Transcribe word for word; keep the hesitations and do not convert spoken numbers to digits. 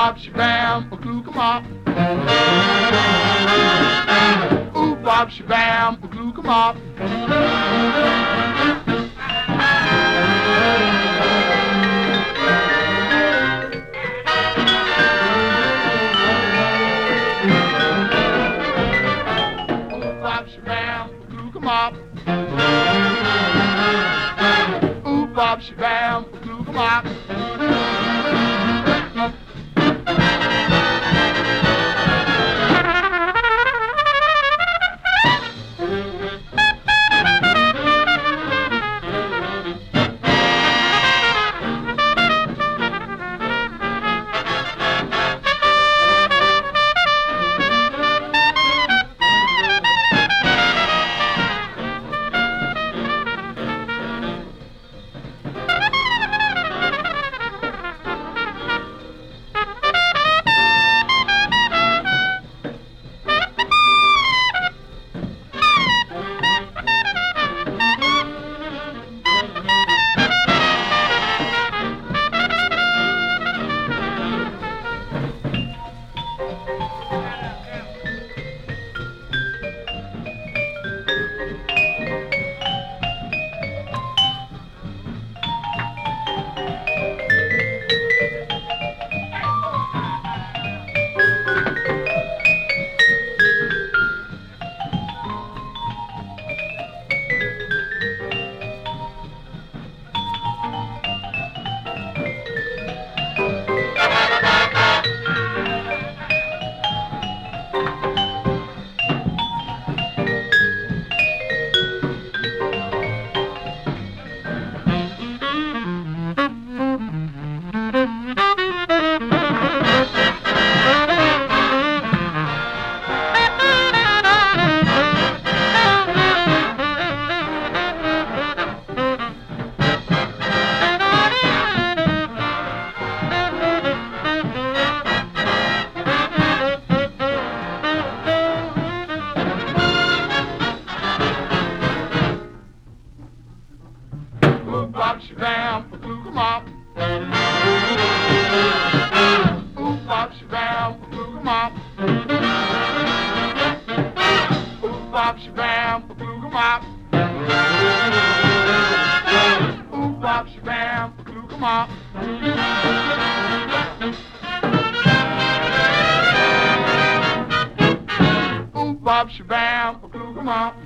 bop shabam, a glue come up. Ooh bop shabam, a glue come up. Up. Ooh, bop, shabam, glue come up. Ooh, bop, shabam, a glue come up. Ooh, bop, shabam, a glue come up. Ooh, bop, shabam, a glue come up. Ooh, bop, shabam, a glue come up. Ooh, bop, shabam, a glue come up.